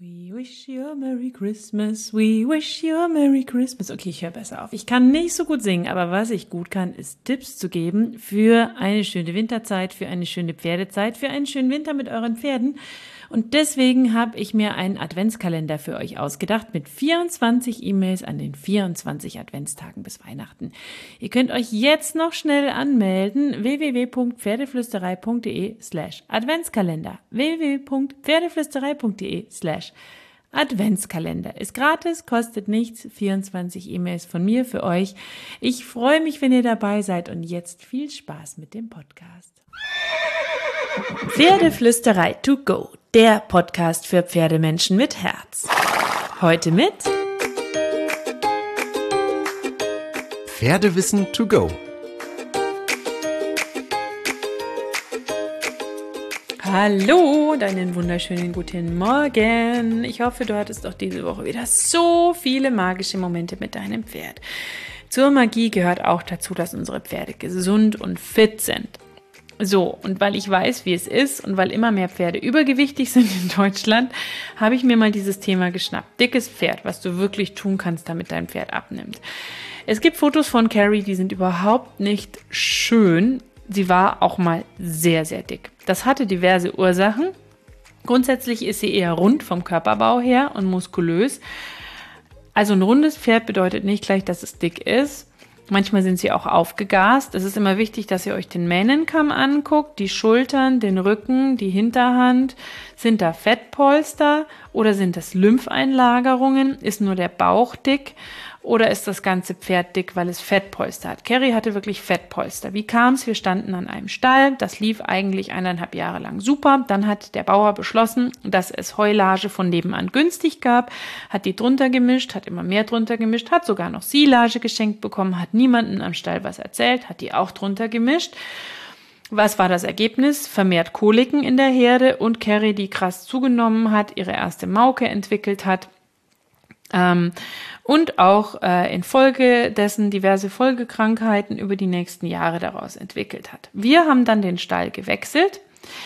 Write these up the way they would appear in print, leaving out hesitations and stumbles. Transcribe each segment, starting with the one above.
We wish you a Merry Christmas, we wish you a Merry Christmas. Okay, ich höre besser auf. Ich kann nicht so gut singen, aber was ich gut kann, ist Tipps zu geben für eine schöne Winterzeit, für eine schöne Pferdezeit, für einen schönen Winter mit euren Pferden. Und deswegen habe ich mir einen Adventskalender für euch ausgedacht mit 24 E-Mails an den 24 Adventstagen bis Weihnachten. Ihr könnt euch jetzt noch schnell anmelden, www.pferdeflüsterei.de/Adventskalender. www.pferdeflüsterei.de/Adventskalender. Ist gratis, kostet nichts, 24 E-Mails von mir für euch. Ich freue mich, wenn ihr dabei seid und jetzt viel Spaß mit dem Podcast. Pferdeflüsterei to go, der Podcast für Pferdemenschen mit Herz. Heute mit Pferdewissen to go. Hallo, deinen wunderschönen guten Morgen. Ich hoffe, du hattest auch diese Woche wieder so viele magische Momente mit deinem Pferd. Zur Magie gehört auch dazu, dass unsere Pferde gesund und fit sind. So, und weil ich weiß, wie es ist und weil immer mehr Pferde übergewichtig sind in Deutschland, habe ich mir mal dieses Thema geschnappt. Dickes Pferd, was du wirklich tun kannst, damit dein Pferd abnimmt. Es gibt Fotos von Carrie, die sind überhaupt nicht schön. Sie war auch mal sehr, sehr dick. Das hatte diverse Ursachen. Grundsätzlich ist sie eher rund vom Körperbau her und muskulös. Also ein rundes Pferd bedeutet nicht gleich, dass es dick ist. Manchmal sind sie auch aufgegast. Es ist immer wichtig, dass ihr euch den Mähnenkamm anguckt, die Schultern, den Rücken, die Hinterhand. Sind da Fettpolster oder sind das Lympheinlagerungen? Ist nur der Bauch dick oder ist das ganze Pferd dick, weil es Fettpolster hat? Carrie hatte wirklich Fettpolster. Wie kam es? Wir standen an einem Stall. Das lief eigentlich 1,5 Jahre lang super. Dann hat der Bauer beschlossen, dass es Heulage von nebenan günstig gab, hat die drunter gemischt, hat immer mehr drunter gemischt, hat sogar noch Silage geschenkt bekommen, hat niemandem am Stall was erzählt, hat die auch drunter gemischt. Was war das Ergebnis? Vermehrt Koliken in der Herde und Carrie, die krass zugenommen hat, ihre erste Mauke entwickelt hat. Und auch infolgedessen diverse Folgekrankheiten über die nächsten Jahre daraus entwickelt hat. Wir haben dann den Stall gewechselt,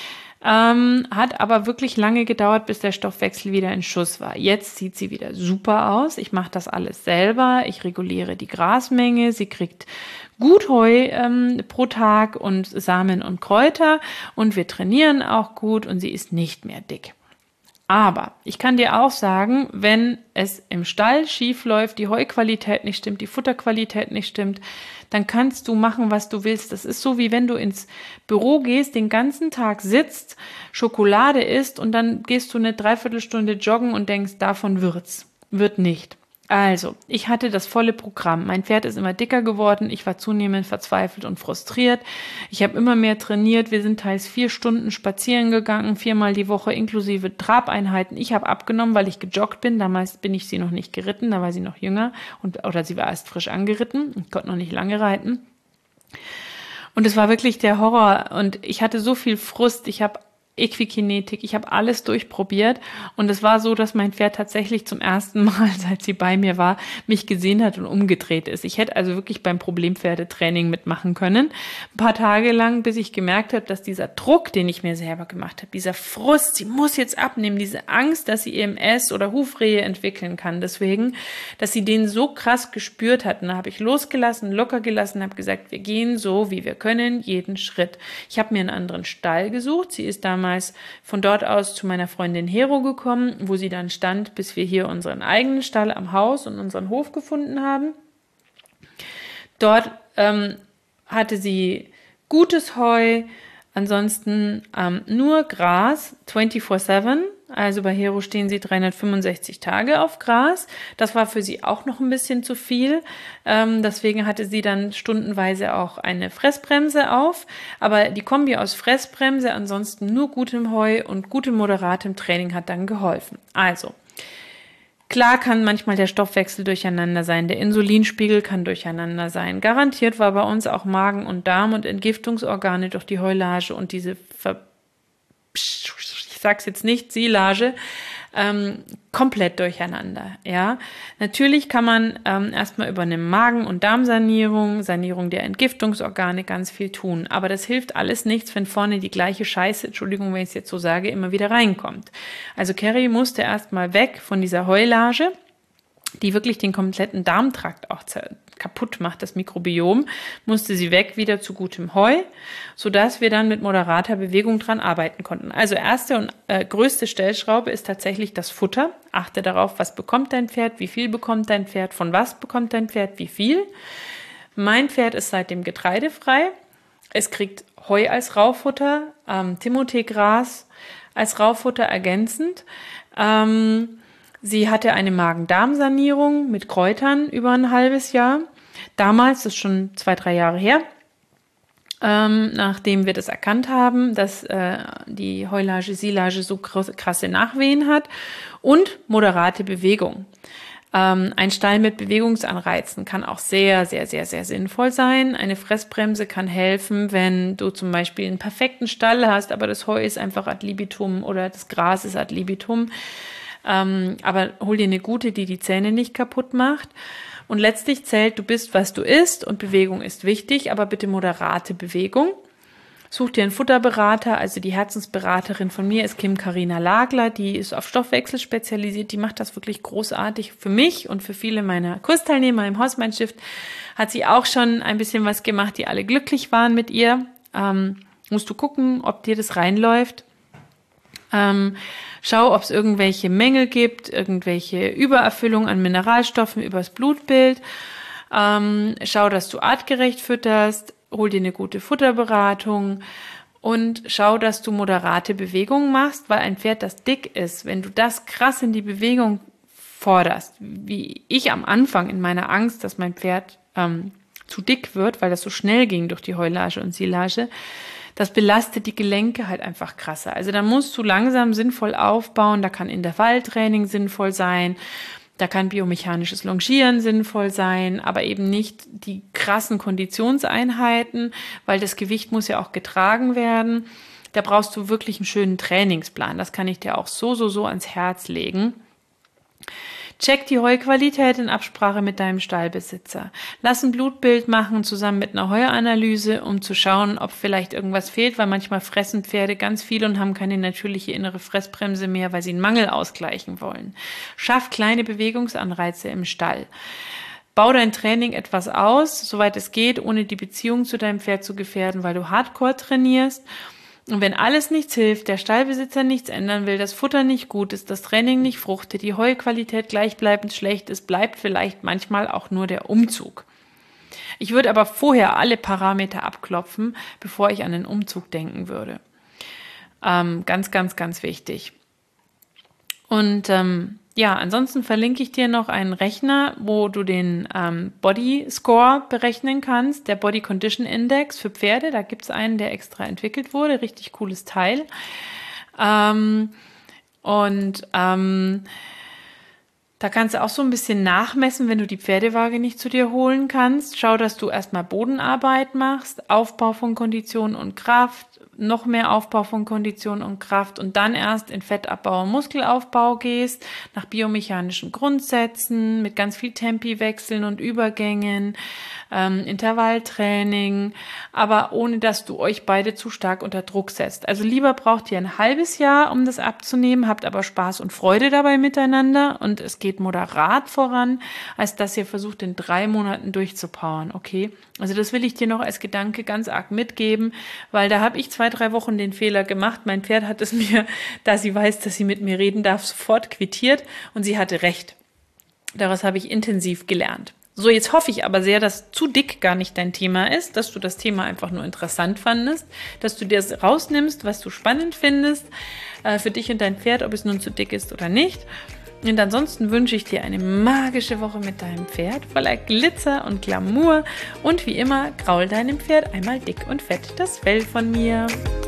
hat aber wirklich lange gedauert, bis der Stoffwechsel wieder in Schuss war. Jetzt sieht sie wieder super aus. Ich mache das alles selber. Ich reguliere die Grasmenge. Sie kriegt gut Heu pro Tag und Samen und Kräuter und wir trainieren auch gut und sie ist nicht mehr dick. Aber ich kann dir auch sagen, wenn es im Stall schief läuft, die Heuqualität nicht stimmt, die Futterqualität nicht stimmt, dann kannst du machen, was du willst. Das ist so, wie wenn du ins Büro gehst, den ganzen Tag sitzt, Schokolade isst und dann gehst du eine Dreiviertelstunde joggen und denkst, davon wird's. Wird nicht. Also, ich hatte das volle Programm. Mein Pferd ist immer dicker geworden. Ich war zunehmend verzweifelt und frustriert. Ich habe immer mehr trainiert. Wir sind teils 4 Stunden spazieren gegangen, 4-mal die Woche inklusive Trabeinheiten. Ich habe abgenommen, weil ich gejoggt bin. Damals bin ich sie noch nicht geritten, da war sie noch jünger oder sie war erst frisch angeritten. Ich konnte noch nicht lange reiten. Und es war wirklich der Horror und ich hatte so viel Frust. Ich habe Equikinetik, ich habe alles durchprobiert und es war so, dass mein Pferd tatsächlich zum ersten Mal, seit sie bei mir war, mich gesehen hat und umgedreht ist. Ich hätte also wirklich beim Problempferdetraining mitmachen können. Ein paar Tage lang, bis ich gemerkt habe, dass dieser Druck, den ich mir selber gemacht habe, dieser Frust, sie muss jetzt abnehmen, diese Angst, dass sie EMS oder Hufrehe entwickeln kann, deswegen, dass sie den so krass gespürt hat. Und da habe ich losgelassen, locker gelassen, habe gesagt, wir gehen so, wie wir können, jeden Schritt. Ich habe mir einen anderen Stall gesucht. Sie ist damals von dort aus zu meiner Freundin Hero gekommen, wo sie dann stand, bis wir hier unseren eigenen Stall am Haus und unseren Hof gefunden haben. Dort hatte sie gutes Heu, ansonsten nur Gras, 24/7. Also bei Hero stehen sie 365 Tage auf Gras. Das war für sie auch noch ein bisschen zu viel. Deswegen hatte sie dann stundenweise auch eine Fressbremse auf. Aber die Kombi aus Fressbremse, ansonsten nur gutem Heu und gutem moderatem Training hat dann geholfen. Also, klar kann manchmal der Stoffwechsel durcheinander sein, der Insulinspiegel kann durcheinander sein. Garantiert war bei uns auch Magen und Darm und Entgiftungsorgane durch die Heulage und diese ich sag's jetzt nicht, Silage, komplett durcheinander. Ja, natürlich kann man erstmal über eine Magen- und Darmsanierung, Sanierung der Entgiftungsorgane ganz viel tun. Aber das hilft alles nichts, wenn vorne die gleiche Scheiße, Entschuldigung, wenn ich es jetzt so sage, immer wieder reinkommt. Also Carrie musste erstmal weg von dieser Heulage, die wirklich den kompletten Darmtrakt auch kaputt macht, das Mikrobiom, musste sie weg wieder zu gutem Heu, sodass wir dann mit moderater Bewegung dran arbeiten konnten. Also erste und größte Stellschraube ist tatsächlich das Futter. Achte darauf, was bekommt dein Pferd, wie viel bekommt dein Pferd, von was bekommt dein Pferd, wie viel. Mein Pferd ist seitdem getreidefrei. Es kriegt Heu als Raufutter, Timothy-Gras als Raufutter ergänzend. Sie hatte eine Magen-Darm-Sanierung mit Kräutern über ein halbes Jahr. Damals, das ist schon 2-3 Jahre her, nachdem wir das erkannt haben, dass die Heulage, Silage so krasse Nachwehen hat. Und moderate Bewegung. Ein Stall mit Bewegungsanreizen kann auch sehr, sehr, sehr, sehr sinnvoll sein. Eine Fressbremse kann helfen, wenn du zum Beispiel einen perfekten Stall hast, aber das Heu ist einfach ad libitum oder das Gras ist ad libitum. Aber hol dir eine gute, die die Zähne nicht kaputt macht. Und letztlich zählt, du bist, was du isst, und Bewegung ist wichtig, aber bitte moderate Bewegung. Such dir einen Futterberater, also die Herzensberaterin von mir ist Kim-Carina Lagler, die ist auf Stoffwechsel spezialisiert, die macht das wirklich großartig für mich und für viele meiner Kursteilnehmer im Horseman Shift. Hat sie auch schon ein bisschen was gemacht, die alle glücklich waren mit ihr. Musst du gucken, ob dir das reinläuft. Schau, ob es irgendwelche Mängel gibt, irgendwelche Übererfüllung an Mineralstoffen übers Blutbild. Schau, dass du artgerecht fütterst, hol dir eine gute Futterberatung und schau, dass du moderate Bewegungen machst, weil ein Pferd, das dick ist, wenn du das krass in die Bewegung forderst, wie ich am Anfang in meiner Angst, dass mein Pferd zu dick wird, weil das so schnell ging durch die Heulage und Silage, das belastet die Gelenke halt einfach krasser. Also da musst du langsam sinnvoll aufbauen, da kann Intervalltraining sinnvoll sein, da kann biomechanisches Longieren sinnvoll sein, aber eben nicht die krassen Konditionseinheiten, weil das Gewicht muss ja auch getragen werden. Da brauchst du wirklich einen schönen Trainingsplan. Das kann ich dir auch so ans Herz legen. Check die Heuqualität in Absprache mit deinem Stallbesitzer. Lass ein Blutbild machen zusammen mit einer Heuanalyse, um zu schauen, ob vielleicht irgendwas fehlt, weil manchmal fressen Pferde ganz viel und haben keine natürliche innere Fressbremse mehr, weil sie einen Mangel ausgleichen wollen. Schaff kleine Bewegungsanreize im Stall. Bau dein Training etwas aus, soweit es geht, ohne die Beziehung zu deinem Pferd zu gefährden, weil du Hardcore trainierst. Und wenn alles nichts hilft, der Stallbesitzer nichts ändern will, das Futter nicht gut ist, das Training nicht fruchtet, die Heuqualität gleichbleibend schlecht ist, bleibt vielleicht manchmal auch nur der Umzug. Ich würde aber vorher alle Parameter abklopfen, bevor ich an den Umzug denken würde. Ganz, ganz, ganz wichtig. Und ansonsten verlinke ich dir noch einen Rechner, wo du den Body Score berechnen kannst, der Body Condition Index für Pferde. Da gibt es einen, der extra entwickelt wurde, richtig cooles Teil. Da kannst du auch so ein bisschen nachmessen, wenn du die Pferdewaage nicht zu dir holen kannst. Schau, dass du erstmal Bodenarbeit machst, Aufbau von Kondition und Kraft, noch mehr Aufbau von Kondition und Kraft und dann erst in Fettabbau und Muskelaufbau gehst, nach biomechanischen Grundsätzen, mit ganz viel Tempi-Wechseln und Übergängen, Intervalltraining, aber ohne, dass du euch beide zu stark unter Druck setzt. Also lieber braucht ihr ein halbes Jahr, um das abzunehmen, habt aber Spaß und Freude dabei miteinander und es geht moderat voran, als dass ihr versucht, in 3 Monaten durchzupowern, okay? Also das will ich dir noch als Gedanke ganz arg mitgeben, weil da habe ich 2-3 Wochen den Fehler gemacht. Mein Pferd hat es mir, da sie weiß, dass sie mit mir reden darf, sofort quittiert und sie hatte recht. Daraus habe ich intensiv gelernt. So, jetzt hoffe ich aber sehr, dass zu dick gar nicht dein Thema ist, dass du das Thema einfach nur interessant fandest, dass du dir das rausnimmst, was du spannend findest, für dich und dein Pferd, ob es nun zu dick ist oder nicht. Und ansonsten wünsche ich dir eine magische Woche mit deinem Pferd, voller Glitzer und Glamour. Und wie immer, kraul deinem Pferd einmal dick und fett das Fell von mir.